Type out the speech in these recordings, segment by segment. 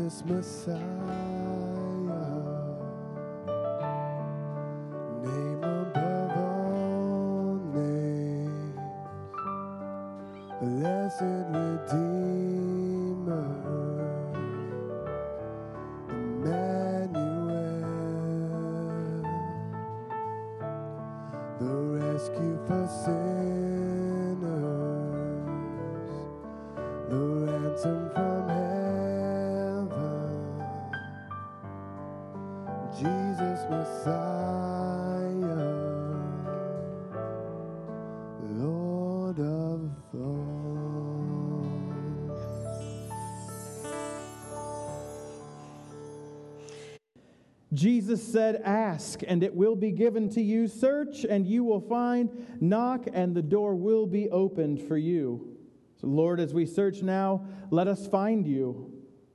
Jesus Messiah, name above all names, blessed Redeemer, Emmanuel, the rescue for sinners, the ransom from heaven, Jesus Messiah, Lord of all. Jesus said, "Ask, and it will be given to you. Search, and you will find. Knock, and the door will be opened for you." So, Lord, as we search now, let us find you.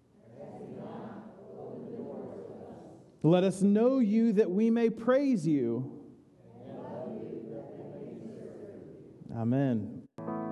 Let us know you that we may praise you. Amen.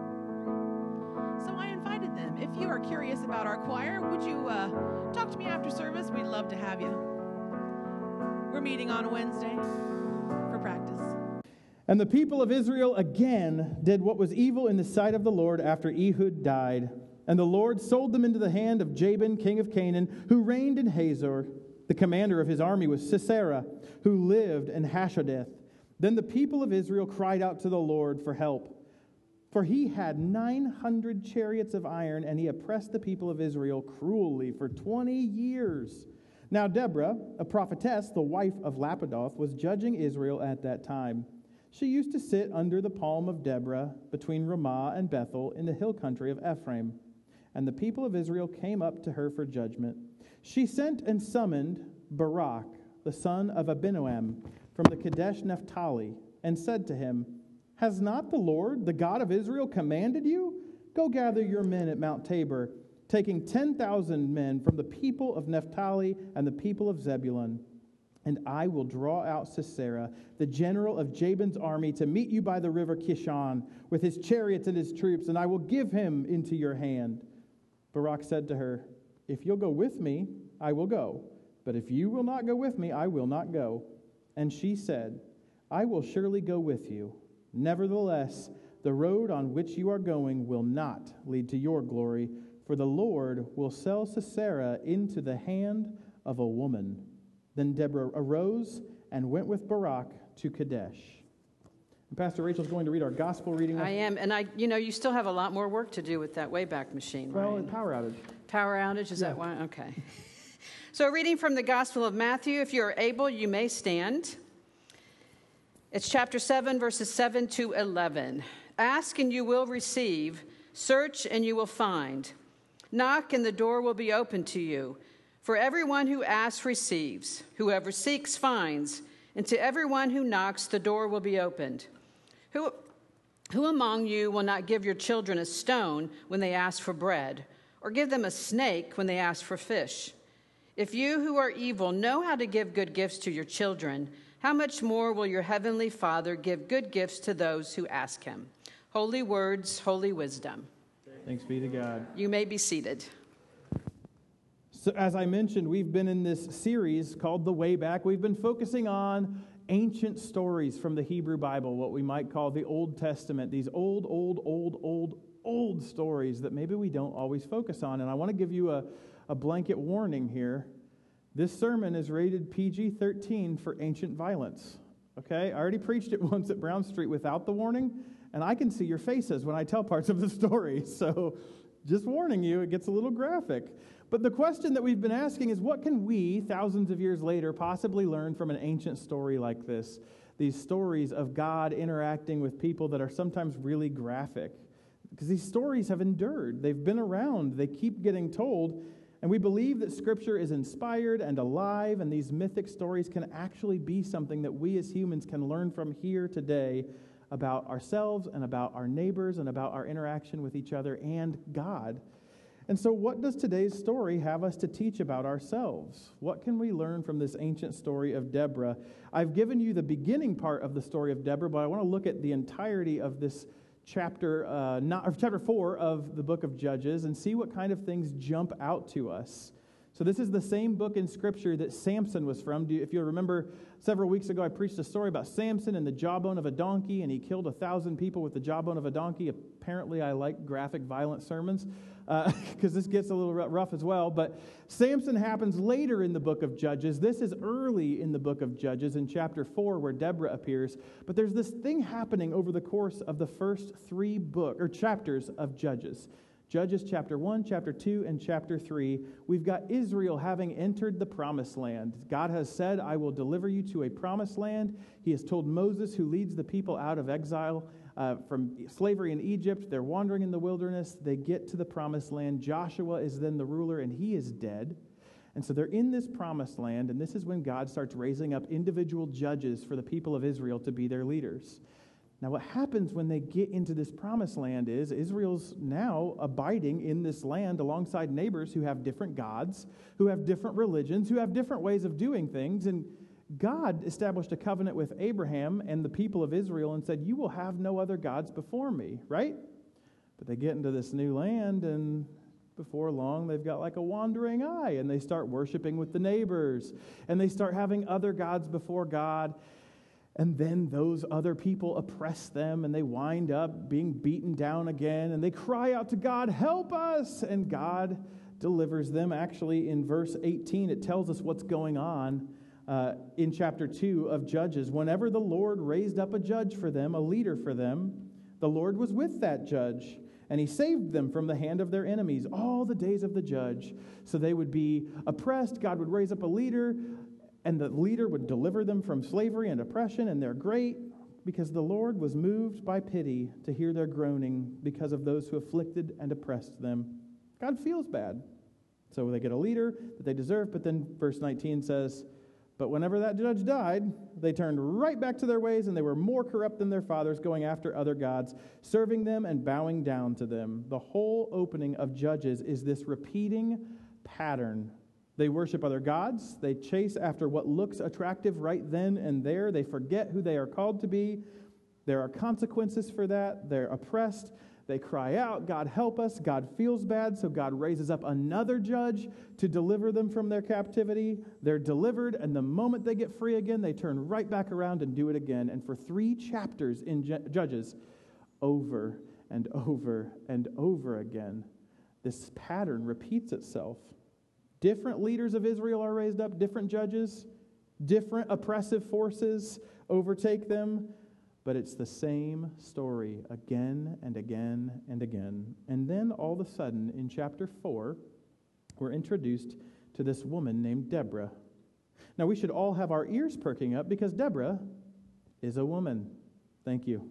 So I invited them. If you are curious about our choir, would you talk to me after service? We'd love to have you. We're meeting on Wednesday for practice. And the people of Israel again did what was evil in the sight of the Lord after Ehud died. And the Lord sold them into the hand of Jabin, king of Canaan, who reigned in Hazor. The commander of his army was Sisera, who lived in Hashadeth. Then the people of Israel cried out to the Lord for help. For he had 900 chariots of iron, and he oppressed the people of Israel cruelly for 20 years. Now Deborah, a prophetess, the wife of Lapidoth, was judging Israel at that time. She used to sit under the palm of Deborah between Ramah and Bethel in the hill country of Ephraim. And the people of Israel came up to her for judgment. She sent and summoned Barak, the son of Abinoam, from the Kadesh Naphtali, and said to him, "Has not the Lord, the God of Israel, commanded you? Go gather your men at Mount Tabor, taking 10,000 men from the people of Naphtali and the people of Zebulun. And I will draw out Sisera, the general of Jabin's army, to meet you by the river Kishon, with his chariots and his troops, and I will give him into your hand." Barak said to her, "If you'll go with me, I will go. But if you will not go with me, I will not go." And she said, "I will surely go with you. Nevertheless, the road on which you are going will not lead to your glory, for the Lord will sell Sisera into the hand of a woman." Then Deborah arose and went with Barak to Kadesh. And Pastor Rachel's going to read our gospel reading. I am, and you still have a lot more work to do with that Wayback Machine, right? Well, power outage. Power outage, is that why? Okay. So reading from the Gospel of Matthew, if you are able, you may stand. It's chapter 7, verses 7 to 11. "Ask and you will receive. Search and you will find. Knock and the door will be opened to you. For everyone who asks receives. Whoever seeks finds. And to everyone who knocks, the door will be opened. Who among you will not give your children a stone when they ask for bread, or give them a snake when they ask for fish? If you who are evil know how to give good gifts to your children, how much more will your heavenly Father give good gifts to those who ask him?" Holy words, holy wisdom. Thanks be to God. You may be seated. So as I mentioned, we've been in this series called The Way Back. We've been focusing on ancient stories from the Hebrew Bible, what we might call the Old Testament, these old stories that maybe we don't always focus on. And I want to give you a blanket warning here. This sermon is rated PG-13 for ancient violence. Okay? I already preached it once at Brown Street without the warning, and I can see your faces when I tell parts of the story. So just warning you, it gets a little graphic. But the question that we've been asking is, what can we, thousands of years later, possibly learn from an ancient story like this? These stories of God interacting with people that are sometimes really graphic. Because these stories have endured. They've been around. They keep getting told. And we believe that Scripture is inspired and alive, and these mythic stories can actually be something that we as humans can learn from here today about ourselves and about our neighbors and about our interaction with each other and God. And so what does today's story have us to teach about ourselves? What can we learn from this ancient story of Deborah? I've given you the beginning part of the story of Deborah, but I want to look at the entirety of this chapter 4 of the book of Judges and see what kind of things jump out to us. So this is the same book in Scripture that Samson was from. If you remember, several weeks ago I preached a story about Samson and the jawbone of a donkey, and he killed 1,000 people with the jawbone of a donkey. Apparently I like graphic, violent sermons because this gets a little rough as well. But Samson happens later in the book of Judges. This is early in the book of Judges in chapter 4 where Deborah appears. But there's this thing happening over the course of the first 3 chapters of Judges. Judges chapter 1, chapter 2, and chapter 3, we've got Israel having entered the promised land. God has said, I will deliver you to a promised land. He has told Moses, who leads the people out of exile from slavery in Egypt. They're wandering in the wilderness. They get to the promised land. Joshua is then the ruler, and he is dead. And so they're in this promised land, and this is when God starts raising up individual judges for the people of Israel to be their leaders. Now, what happens when they get into this promised land is Israel's now abiding in this land alongside neighbors who have different gods, who have different religions, who have different ways of doing things. And God established a covenant with Abraham and the people of Israel and said, you will have no other gods before me, right? But they get into this new land, and before long, they've got like a wandering eye, and they start worshiping with the neighbors, and they start having other gods before God. And then those other people oppress them, and they wind up being beaten down again, and they cry out to God, help us! And God delivers them. Actually, in verse 18, it tells us what's going on in chapter 2 of Judges. Whenever the Lord raised up a judge for them, a leader for them, the Lord was with that judge, and he saved them from the hand of their enemies all the days of the judge. So they would be oppressed. God would raise up a leader, and the leader would deliver them from slavery and oppression, and they're great because the Lord was moved by pity to hear their groaning because of those who afflicted and oppressed them. God feels bad. So they get a leader that they deserve, but then verse 19 says, but whenever that judge died, they turned right back to their ways, and they were more corrupt than their fathers, going after other gods, serving them and bowing down to them. The whole opening of Judges is this repeating pattern. They worship other gods. They chase after what looks attractive right then and there. They forget who they are called to be. There are consequences for that. They're oppressed. They cry out, God help us. God feels bad, so God raises up another judge to deliver them from their captivity. They're delivered, and the moment they get free again, they turn right back around and do it again. And for 3 chapters in Judges, over and over and over again, this pattern repeats itself. Different leaders of Israel are raised up, different judges, different oppressive forces overtake them, but it's the same story again and again and again. And then all of a sudden, in chapter 4, we're introduced to this woman named Deborah. Now, we should all have our ears perking up because Deborah is a woman. Thank you.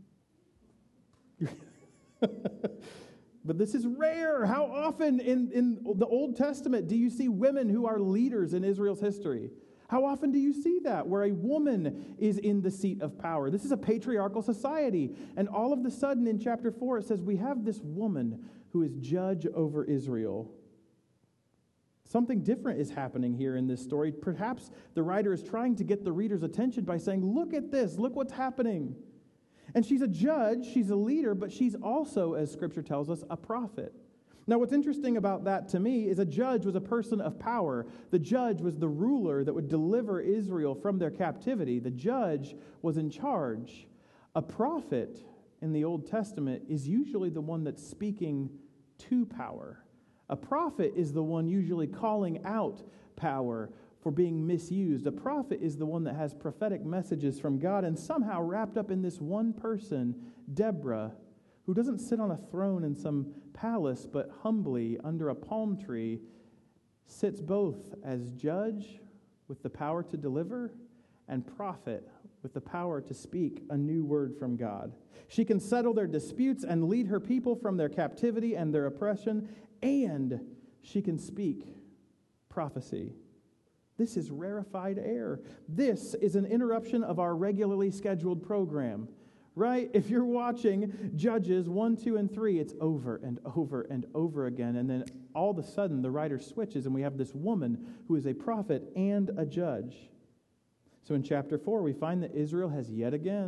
But this is rare. How often in the Old Testament do you see women who are leaders in Israel's history? How often do you see that, where a woman is in the seat of power? This is a patriarchal society. And all of a sudden in chapter 4, it says we have this woman who is judge over Israel. Something different is happening here in this story. Perhaps the writer is trying to get the reader's attention by saying, look at this, look what's happening. And she's a judge, she's a leader, but she's also, as Scripture tells us, a prophet. Now, what's interesting about that to me is a judge was a person of power. The judge was the ruler that would deliver Israel from their captivity. The judge was in charge. A prophet in the Old Testament is usually the one that's speaking to power. A prophet is the one usually calling out power for being misused. A prophet is the one that has prophetic messages from God, and somehow wrapped up in this one person, Deborah, who doesn't sit on a throne in some palace, but humbly under a palm tree, sits both as judge with the power to deliver and prophet with the power to speak a new word from God. She can settle their disputes and lead her people from their captivity and their oppression, and she can speak prophecy. This is rarefied air. This is an interruption of our regularly scheduled program, right? If you're watching Judges 1, 2, and 3, it's over and over and over again. And then all of a sudden, the writer switches, and we have this woman who is a prophet and a judge. So in chapter 4, we find that Israel has yet again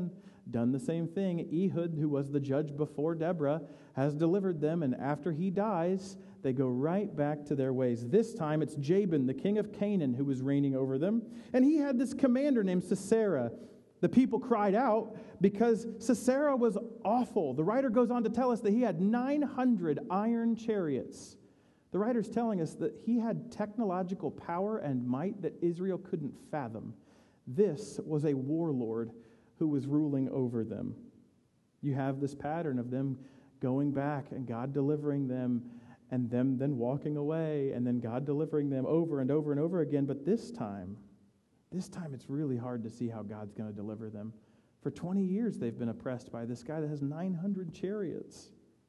done the same thing. Ehud, who was the judge before Deborah, has delivered them, and after he dies, they go right back to their ways. This time it's Jabin, the king of Canaan, who was reigning over them, and he had this commander named Sisera. The people cried out because Sisera was awful. The writer goes on to tell us that he had 900 iron chariots. The writer's telling us that he had technological power and might that Israel couldn't fathom. This was a warlord who was ruling over them. You have this pattern of them going back and God delivering them and them then walking away and then God delivering them over and over and over again. But this time it's really hard to see how God's going to deliver them. For 20 years they've been oppressed by this guy that has 900 chariots.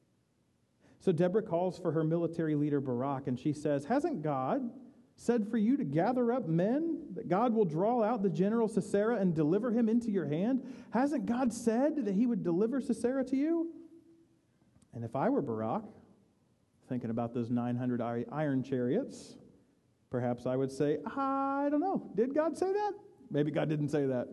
So Deborah calls for her military leader Barak, and she says, hasn't God said for you to gather up men, that God will draw out the general Sisera and deliver him into your hand? Hasn't God said that he would deliver Sisera to you? And if I were Barak, thinking about those 900 iron chariots, perhaps I would say, I don't know. Did God say that? Maybe God didn't say that.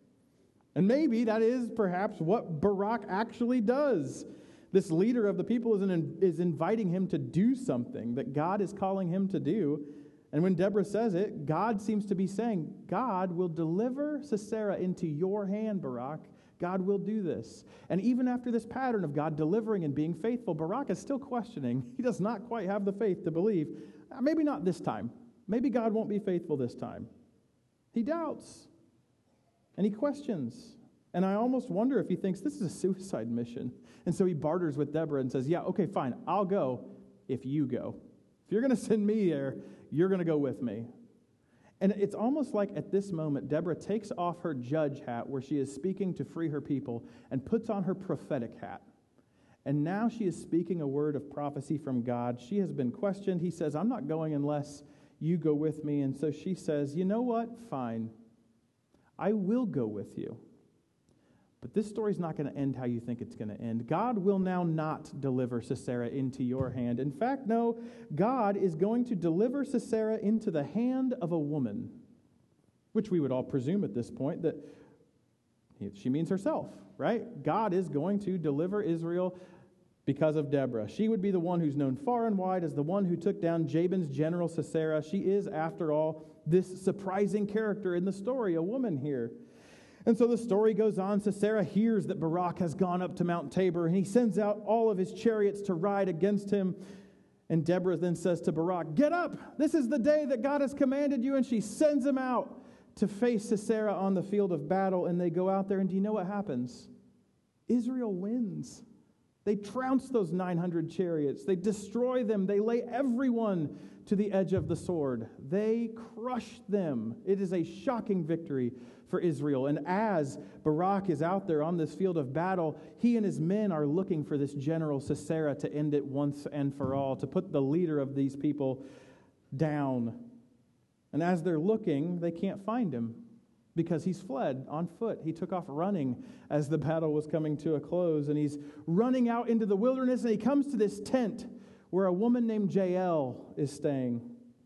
And maybe that is perhaps what Barak actually does. This leader of the people is inviting him to do something that God is calling him to do. And when Deborah says it, God seems to be saying, God will deliver Sisera into your hand, Barak. God will do this. And even after this pattern of God delivering and being faithful, Barak is still questioning. He does not quite have the faith to believe. Maybe not this time. Maybe God won't be faithful this time. He doubts. And he questions. And I almost wonder if he thinks this is a suicide mission. And so he barters with Deborah and says, yeah, okay, fine, I'll go if you go. If you're going to send me there, you're going to go with me. And it's almost like at this moment, Deborah takes off her judge hat where she is speaking to free her people and puts on her prophetic hat. And now she is speaking a word of prophecy from God. She has been questioned. He says, I'm not going unless you go with me. And so she says, you know what? Fine. I will go with you. But this story's not going to end how you think it's going to end. God will now not deliver Sisera into your hand. In fact, no, God is going to deliver Sisera into the hand of a woman, which we would all presume at this point that she means herself, right? God is going to deliver Israel because of Deborah. She would be the one who's known far and wide as the one who took down Jabin's general Sisera. She is, after all, this surprising character in the story, a woman here. And so the story goes on. Sisera hears that Barak has gone up to Mount Tabor, and he sends out all of his chariots to ride against him. And Deborah then says to Barak, get up! This is the day that God has commanded you. And she sends him out to face Sisera on the field of battle. And they go out there, and do you know what happens? Israel wins. They trounce those 900 chariots. They destroy them. They lay everyone to the edge of the sword. They crush them. It is a shocking victory for Israel. And as Barak is out there on this field of battle, he and his men are looking for this general Sisera to end it once and for all, to put the leader of these people down. And as they're looking, they can't find him because he's fled on foot. He took off running as the battle was coming to a close, and he's running out into the wilderness, and he comes to this tent where a woman named Jael is staying.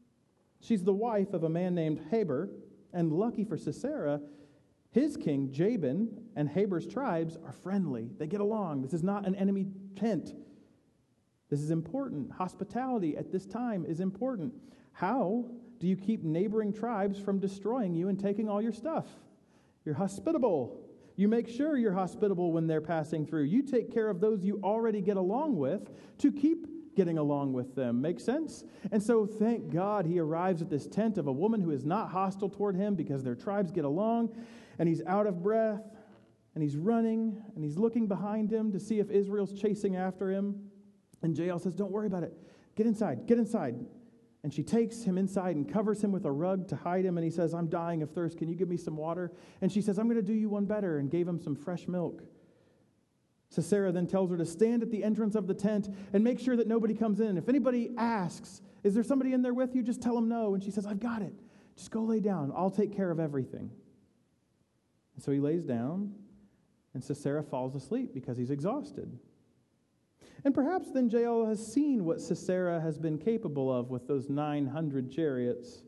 She's the wife of a man named Heber. And lucky for Sisera, his king, Jabin, and Heber's tribes are friendly. They get along. This is not an enemy tent. This is important. Hospitality at this time is important. How do you keep neighboring tribes from destroying you and taking all your stuff? You're hospitable. You make sure you're hospitable when they're passing through. You take care of those you already get along with to keep getting along with them. Make sense? And so thank God he arrives at this tent of a woman who is not hostile toward him because their tribes get along, and he's out of breath, and he's running, and he's looking behind him to see if Israel's chasing after him. And Jael says, don't worry about it. Get inside. Get inside. And she takes him inside and covers him with a rug to hide him, and he says, I'm dying of thirst. Can you give me some water? And she says, I'm going to do you one better, and gave him some fresh milk. Sisera then tells her to stand at the entrance of the tent and make sure that nobody comes in. If anybody asks, is there somebody in there with you? Just tell them no. And she says, I've got it. Just go lay down. I'll take care of everything. And so he lays down, and Sisera falls asleep because he's exhausted. And perhaps then Jael has seen what Sisera has been capable of with those 900 chariots.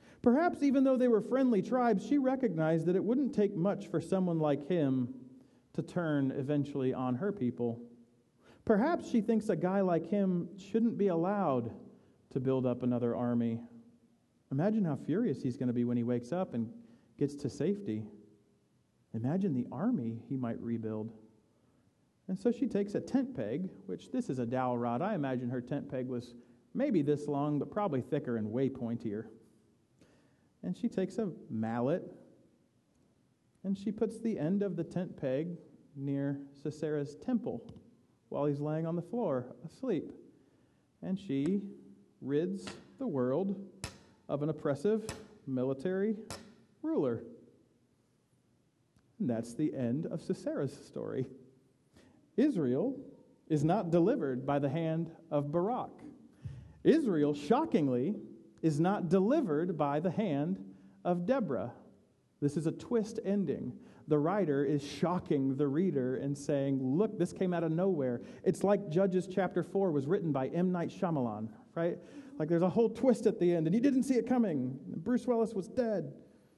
Perhaps even though they were friendly tribes, she recognized that it wouldn't take much for someone like him to turn eventually on her people. Perhaps she thinks a guy like him shouldn't be allowed to build up another army. Imagine how furious he's going to be when he wakes up and gets to safety. Imagine the army he might rebuild. And so she takes a tent peg, which this is a dowel rod. I imagine her tent peg was maybe this long, but probably thicker and way pointier. And she takes a mallet, and she puts the end of the tent peg near Sisera's temple while he's laying on the floor asleep. And she rids the world of an oppressive military ruler. And that's the end of Sisera's story. Israel is not delivered by the hand of Barak. Israel, shockingly, is not delivered by the hand of Deborah. This is a twist ending. The writer is shocking the reader and saying, look, this came out of nowhere. It's like Judges chapter 4 was written by M. Night Shyamalan, right? Like there's a whole twist at the end, and you didn't see it coming. Bruce Willis was dead.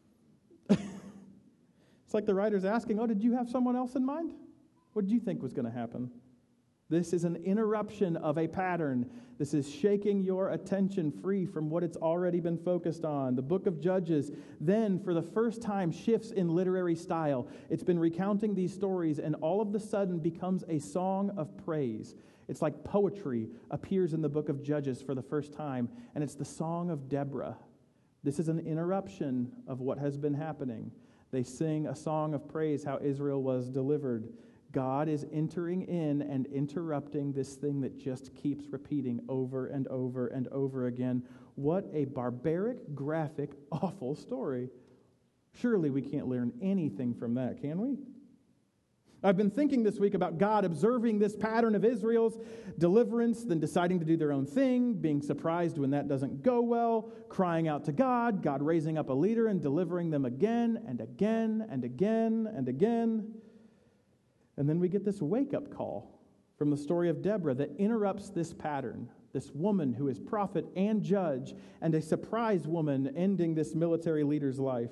It's like the writer's asking, oh, did you have someone else in mind? What did you think was going to happen? This is an interruption of a pattern. This is shaking your attention free from what it's already been focused on. The book of Judges then, for the first time, shifts in literary style. It's been recounting these stories and all of a sudden becomes a song of praise. It's like poetry appears in the book of Judges for the first time, and it's the song of Deborah. This is an interruption of what has been happening. They sing a song of praise how Israel was delivered. God is entering in and interrupting this thing that just keeps repeating over and over and over again. What a barbaric, graphic, awful story. Surely we can't learn anything from that, can we? I've been thinking this week about God observing this pattern of Israel's deliverance, then deciding to do their own thing, being surprised when that doesn't go well, crying out to God, God raising up a leader and delivering them again and again and again and again. And then we get this wake-up call from the story of Deborah that interrupts this pattern, this woman who is prophet and judge, and a surprise woman ending this military leader's life.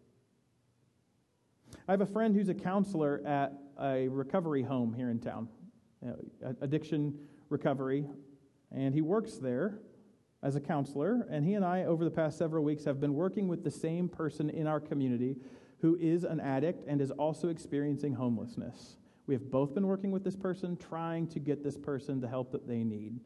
I have a friend who's a counselor at a recovery home here in town, addiction recovery, and he works there as a counselor, and he and I, over the past several weeks, have been working with the same person in our community who is an addict and is also experiencing homelessness. We have both been working with this person, trying to get this person the help that they need.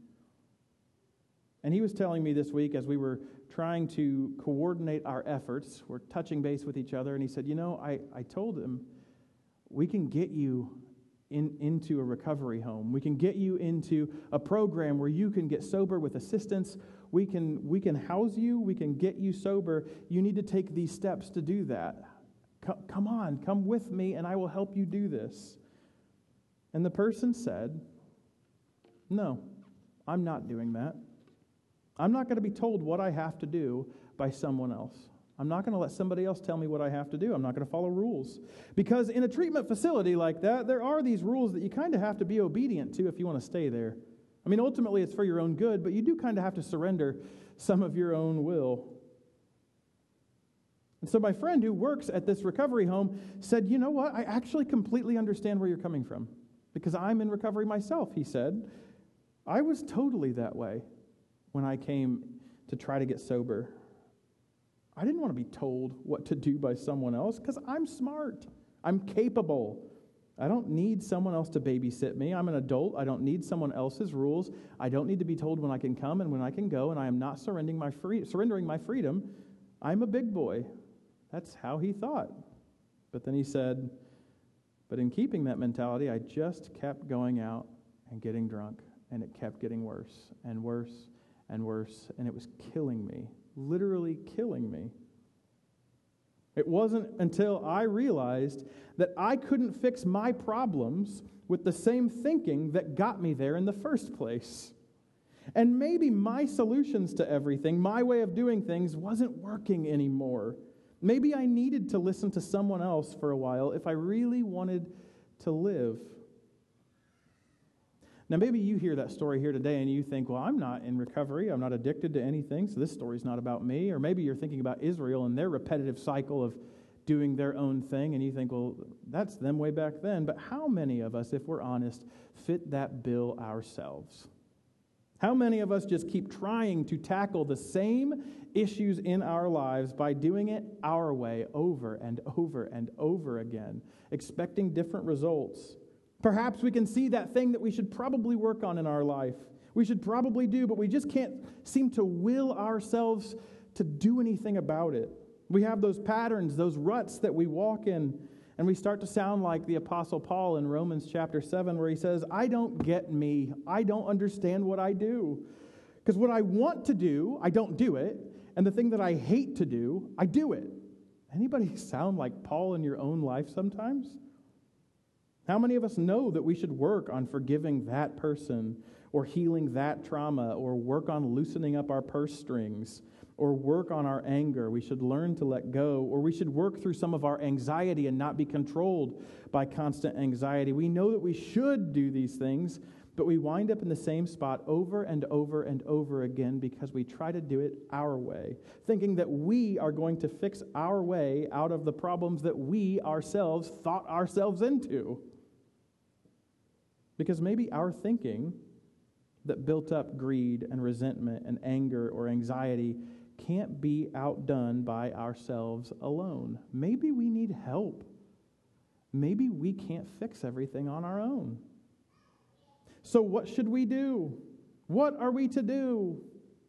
And he was telling me this week as we were trying to coordinate our efforts, we're touching base with each other, and he said, I told him, we can get you into a recovery home. We can get you into a program where you can get sober with assistance. We can house you. We can get you sober. You need to take these steps to do that. Come on, come with me, and I will help you do this. And the person said, no, I'm not doing that. I'm not going to be told what I have to do by someone else. I'm not going to let somebody else tell me what I have to do. I'm not going to follow rules. Because in a treatment facility like that, there are these rules that you kind of have to be obedient to if you want to stay there. I mean, ultimately it's for your own good, but you do kind of have to surrender some of your own will. And so my friend who works at this recovery home said, you know what? I actually completely understand where you're coming from. Because I'm in recovery myself, he said. I was totally that way when I came to try to get sober. I didn't want to be told what to do by someone else because I'm smart. I'm capable. I don't need someone else to babysit me. I'm an adult. I don't need someone else's rules. I don't need to be told when I can come and when I can go, and I am not surrendering my freedom. I'm a big boy. That's how he thought. But then he said, but in keeping that mentality, I just kept going out and getting drunk, and it kept getting worse and worse and worse, and it was killing me, literally killing me. It wasn't until I realized that I couldn't fix my problems with the same thinking that got me there in the first place. And maybe my solutions to everything, my way of doing things, wasn't working anymore. Maybe I needed to listen to someone else for a while if I really wanted to live. Now, maybe you hear that story here today and you think, well, I'm not in recovery. I'm not addicted to anything, so this story's not about me. Or maybe you're thinking about Israel and their repetitive cycle of doing their own thing, and you think, well, that's them way back then. But how many of us, if we're honest, fit that bill ourselves? How many of us just keep trying to tackle the same issues in our lives by doing it our way over and over and over again, expecting different results? Perhaps we can see that thing that we should probably work on in our life. We should probably do, but we just can't seem to will ourselves to do anything about it. We have those patterns, those ruts that we walk in, and we start to sound like the Apostle Paul in Romans chapter 7, where he says, I don't get me. I don't understand what I do. Because what I want to do, I don't do it. And the thing that I hate to do, I do it. Anybody sound like Paul in your own life sometimes? How many of us know that we should work on forgiving that person, or healing that trauma, or work on loosening up our purse strings, or work on our anger? We should learn to let go, or we should work through some of our anxiety and not be controlled by constant anxiety. We know that we should do these things, but we wind up in the same spot over and over and over again because we try to do it our way, thinking that we are going to fix our way out of the problems that we ourselves thought ourselves into. Because maybe our thinking that built up greed and resentment and anger or anxiety can't be outdone by ourselves alone. Maybe we need help. Maybe we can't fix everything on our own. So what should we do? What are we to do?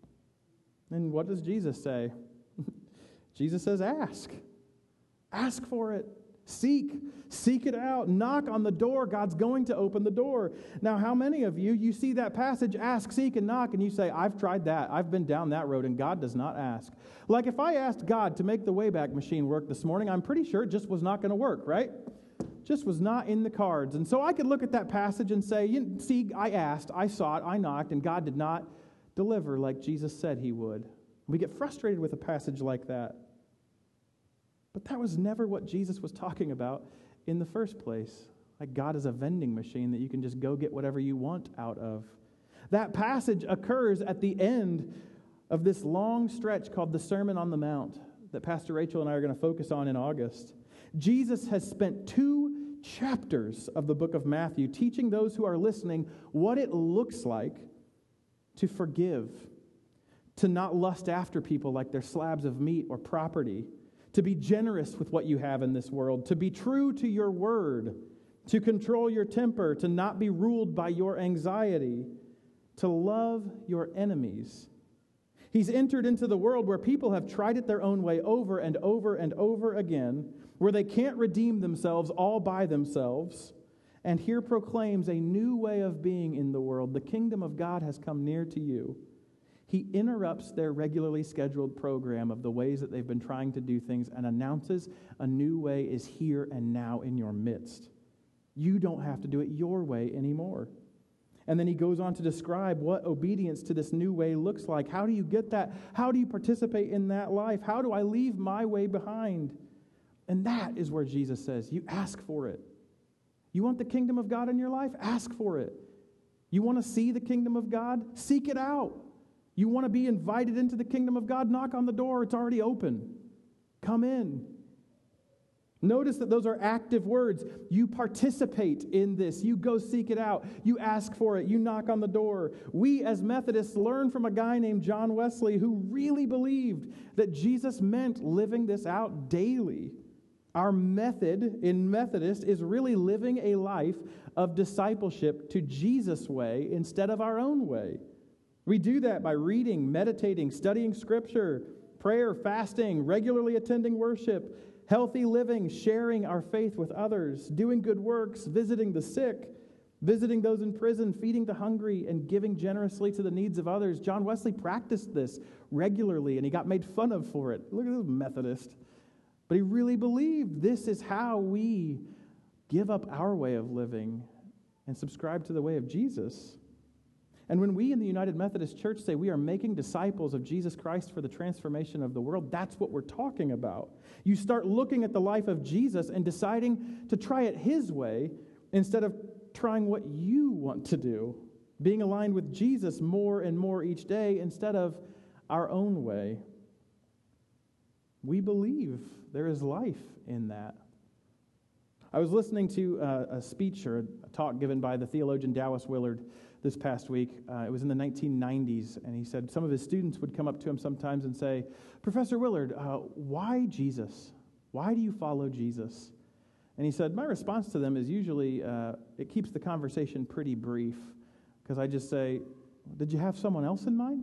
And what does Jesus say? Jesus says, ask. Ask for it. Seek it out. Knock on the door. God's going to open the door. Now, how many of you see that passage, ask, seek, and knock, and you say, I've tried that. I've been down that road, and God does not ask. Like if I asked God to make the Wayback Machine work this morning, I'm pretty sure it just was not going to work, right? Just was not in the cards. And so I could look at that passage and say, see, I asked, I sought, I knocked, and God did not deliver like Jesus said he would. We get frustrated with a passage like that. But that was never what Jesus was talking about in the first place. Like God is a vending machine that you can just go get whatever you want out of. That passage occurs at the end of this long stretch called the Sermon on the Mount that Pastor Rachel and I are going to focus on in August. Jesus has spent 2 chapters of the book of Matthew teaching those who are listening what it looks like to forgive, to not lust after people like they're slabs of meat or property, to be generous with what you have in this world, to be true to your word, to control your temper, to not be ruled by your anxiety, to love your enemies. He's entered into the world where people have tried it their own way over and over and over again, where they can't redeem themselves all by themselves, and here proclaims a new way of being in the world. The kingdom of God has come near to you. He interrupts their regularly scheduled program of the ways that they've been trying to do things and announces a new way is here and now in your midst. You don't have to do it your way anymore. And then he goes on to describe what obedience to this new way looks like. How do you get that? How do you participate in that life? How do I leave my way behind? And that is where Jesus says, you ask for it. You want the kingdom of God in your life? Ask for it. You want to see the kingdom of God? Seek it out. You want to be invited into the kingdom of God? Knock on the door. It's already open. Come in. Notice that those are active words. You participate in this. You go seek it out. You ask for it. You knock on the door. We as Methodists learn from a guy named John Wesley who really believed that Jesus meant living this out daily. Our method in Methodist is really living a life of discipleship to Jesus' way instead of our own way. We do that by reading, meditating, studying Scripture, prayer, fasting, regularly attending worship, healthy living, sharing our faith with others, doing good works, visiting the sick, visiting those in prison, feeding the hungry, and giving generously to the needs of others. John Wesley practiced this regularly, and he got made fun of for it. Look at this Methodist. But he really believed this is how we give up our way of living and subscribe to the way of Jesus. And when we in the United Methodist Church say we are making disciples of Jesus Christ for the transformation of the world, that's what we're talking about. You start looking at the life of Jesus and deciding to try it his way instead of trying what you want to do, being aligned with Jesus more and more each day instead of our own way. We believe there is life in that. I was listening to a speech or a talk given by the theologian Dallas Willard this past week. It was in the 1990s, and he said some of his students would come up to him sometimes and say, "Professor Willard, why Jesus? Why do you follow Jesus?" And he said, my response to them is usually, it keeps the conversation pretty brief, because I just say, did you have someone else in mind?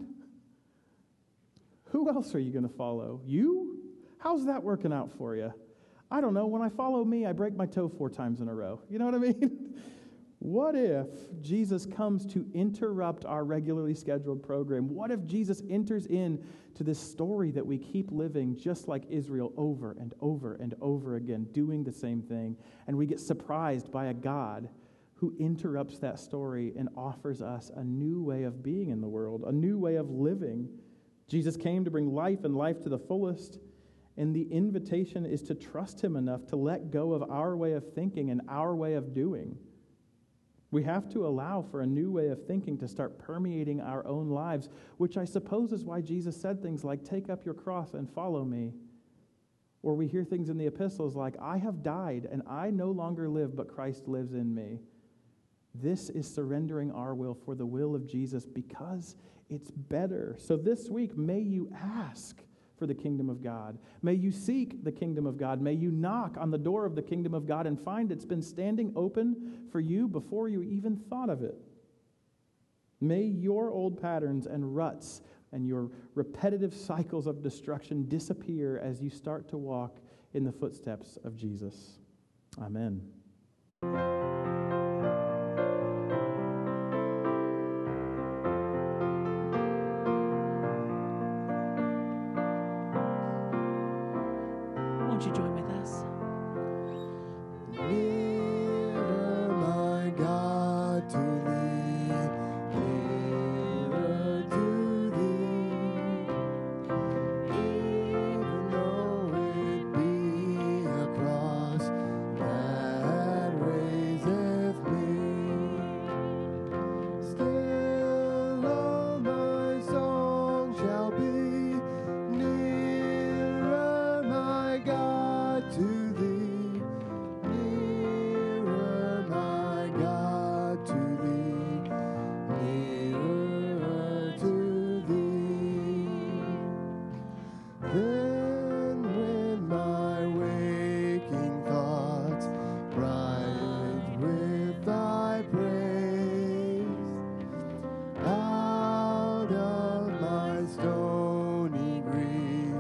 Who else are you going to follow? You? How's that working out for you? I don't know. When I follow me, I break my toe 4 times in a row. You know what I mean? What if Jesus comes to interrupt our regularly scheduled program? What if Jesus enters into this story that we keep living just like Israel over and over and over again, doing the same thing, and we get surprised by a God who interrupts that story and offers us a new way of being in the world, a new way of living? Jesus came to bring life and life to the fullest, and the invitation is to trust him enough to let go of our way of thinking and our way of doing. We have to allow for a new way of thinking to start permeating our own lives, which I suppose is why Jesus said things like, take up your cross and follow me. Or we hear things in the epistles like, I have died and I no longer live, but Christ lives in me. This is surrendering our will for the will of Jesus because it's better. So this week, may you ask for the kingdom of God. May you seek the kingdom of God. May you knock on the door of the kingdom of God and find it's been standing open for you before you even thought of it. May your old patterns and ruts and your repetitive cycles of destruction disappear as you start to walk in the footsteps of Jesus. Amen. Won't you join with us? Nearer, my God, to thee, nearer to thee, even though it be a cross that raiseth me, still all my song shall be nearer, my God, to thee, nearer, my God, to thee, nearer to thee. Then when my waking thoughts bright with thy praise, out of my stony grief,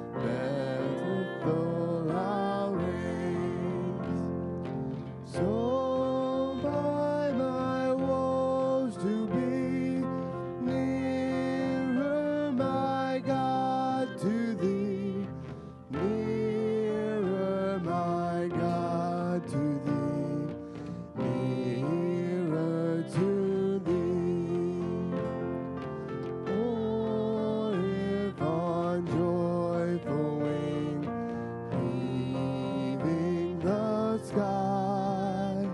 full I'll raise. So by my woes to be nearer, my God, to thee, nearer, my God, to thee, nearer to thee. Oh, if on joyful wing leaving the sky,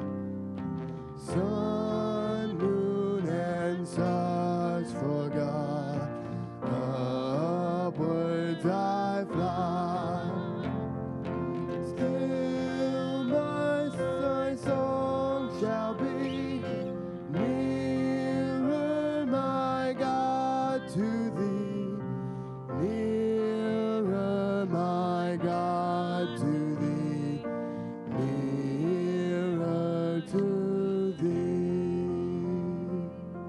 sun, moon, and stars forgot, upwards I fly. Still my song shall be nearer, my God, to thee, nearer, my God, to thee, nearer to thee.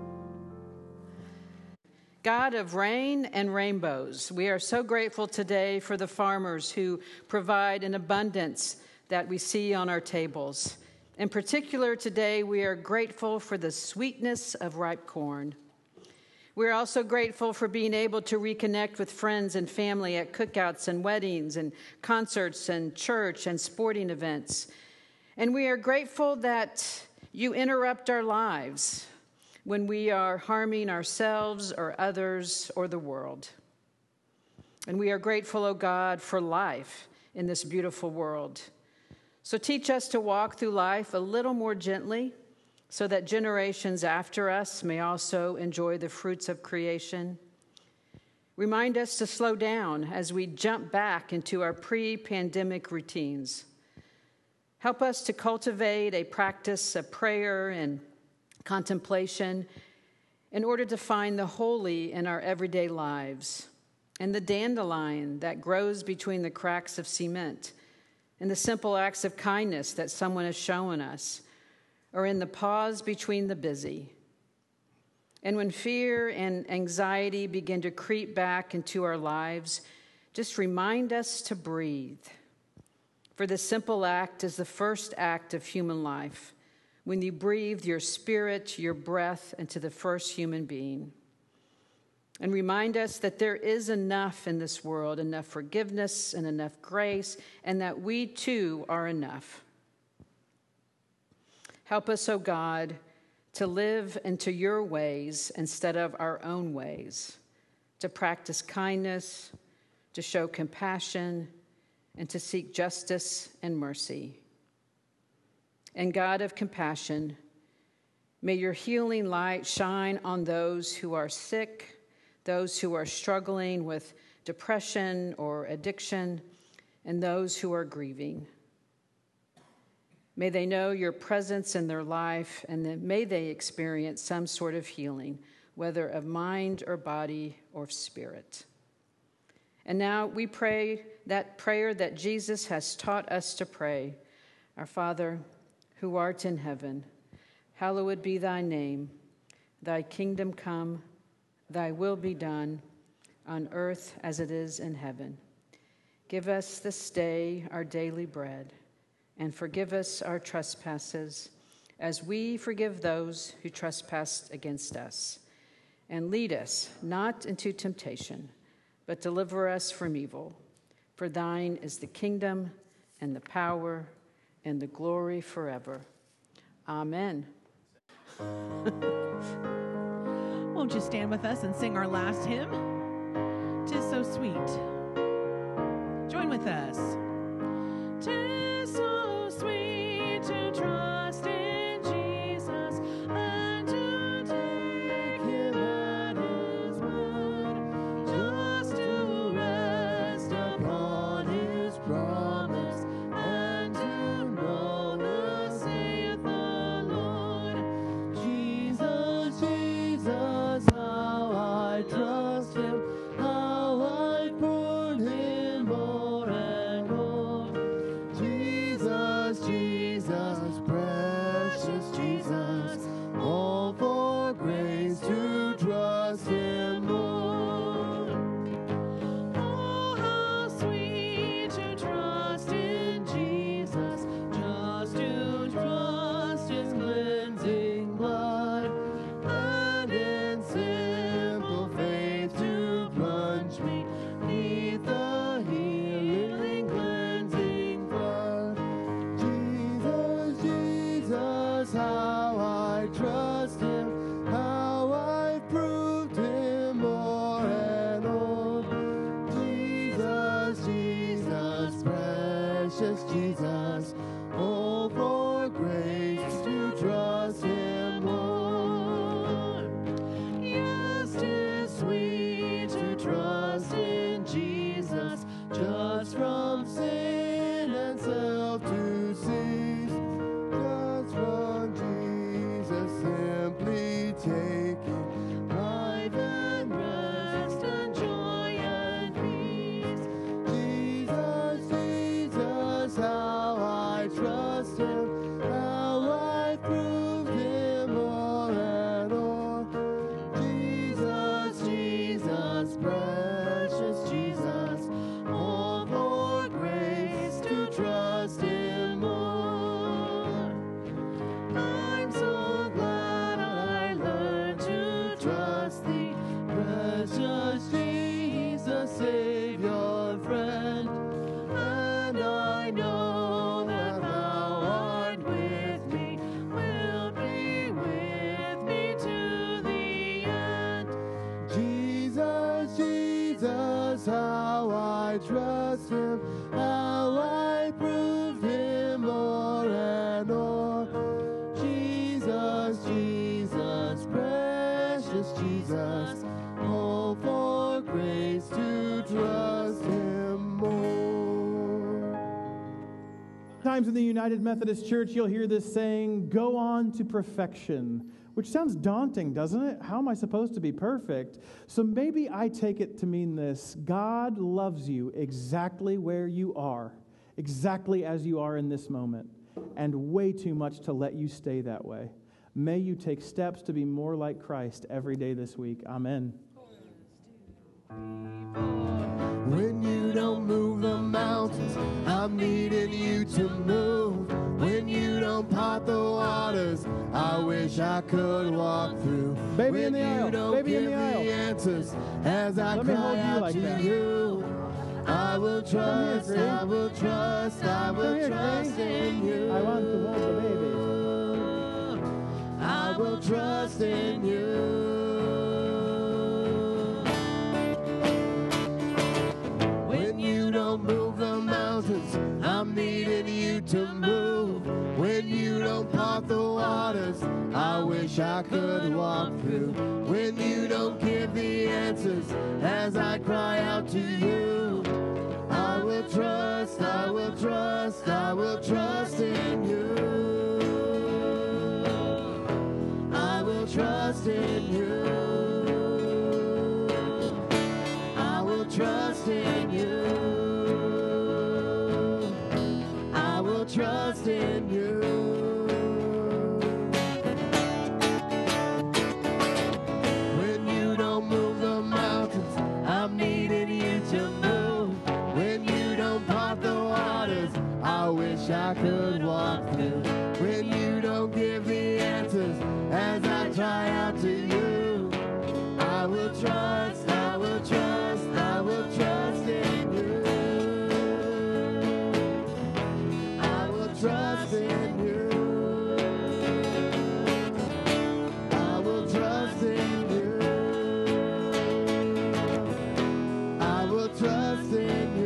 God of rain and rainbows, we are so grateful today for the farmers who provide an abundance that we see on our tables. In particular, today we are grateful for the sweetness of ripe corn. We're also grateful for being able to reconnect with friends and family at cookouts and weddings and concerts and church and sporting events. And we are grateful that you interrupt our lives when we are harming ourselves or others or the world. And we are grateful, O God, for life in this beautiful world. So teach us to walk through life a little more gently so that generations after us may also enjoy the fruits of creation. Remind us to slow down as we jump back into our pre-pandemic routines. Help us to cultivate a practice of prayer and contemplation in order to find the holy in our everyday lives, and the dandelion that grows between the cracks of cement, in the simple acts of kindness that someone has shown us, or in the pause between the busy. And when fear and anxiety begin to creep back into our lives, just remind us to breathe. For the simple act is the first act of human life, when you breathe your spirit, your breath into the first human being. And remind us that there is enough in this world, enough forgiveness and enough grace, and that we too are enough. Help us, O God, to live into your ways instead of our own ways, to practice kindness, to show compassion, and to seek justice and mercy. And God of compassion, may your healing light shine on those who are sick, those who are struggling with depression or addiction, and those who are grieving. May they know your presence in their life, and then may they experience some sort of healing, whether of mind or body or spirit. And now we pray that prayer that Jesus has taught us to pray. Our Father, who art in heaven, hallowed be thy name. Thy kingdom come, thy will be done, on earth as it is in heaven. Give us this day our daily bread, and forgive us our trespasses, as we forgive those who trespass against us. And lead us not into temptation, but deliver us from evil. For thine is the kingdom and the power and the glory forever. Amen. Won't you stand with us and sing our last hymn? 'Tis so sweet. Join with us. 'Tis so sweet to trust in Jesus and to take him at his word, just to rest upon his promise and to know thus saith the Lord. Jesus, Jesus, how I trust him, how I put him more and more. Jesus, Jesus, precious Jesus, all for grace to trust him more. Oh, how sweet to trust in Jesus, just to trust his cleansing blood, and in simple faith to plunge me neath the healing cleansing flood. Jesus, Jesus, how I trust him, how I've proved him more and more. Jesus, Jesus, precious Jesus, oh, for grace to trust him more. Yes, 'tis sweet to trust in Jesus, just from sin and self to cease, just from Jesus simply taking life and rest and joy and peace. Jesus, Jesus, how I trust him, how I proved him more and more. Jesus, Jesus, precious Jesus, all for grace to trust him more. I'm so glad I learned to trust thee, precious Jesus, Savior, friend. And I know that thou art with me, will be with me to the end. Jesus, Jesus, how I trust him, how I proved him more and more. Jesus, Jesus, precious Jesus, all for grace Sometimes in the United Methodist Church, you'll hear this saying, go on to perfection, which sounds daunting, doesn't it? How am I supposed to be perfect? So maybe I take it to mean this: God loves you exactly where you are, exactly as you are in this moment, and way too much to let you stay that way. May you take steps to be more like Christ every day this week. Amen. When you don't move the mountains, I'm needing you to move. When you don't part the waters, I wish I could walk through. Baby in the aisle, When you don't baby in give the aisle. me answers as I Let me hold cry you out like to that. you, I will trust, Green. I will trust, I Come will here, trust Green. in you. I want to hold the baby. I will trust in you. When you don't move the mountains, I'm needing you to move. When you don't part the waters, I wish I could walk through. When you don't give the answers as I cry out to you, I will trust, I will trust, I will trust in you. I will trust in you. I will trust in you. I will trust in you. When you don't move the mountains, I'm needing you to move. When you don't part the waters, I wish I could walk through. When you don't give the answers as I cry out to you, I will trust, I will trust, I will trust in you. I will trust in you. I will trust in you. I will trust in you.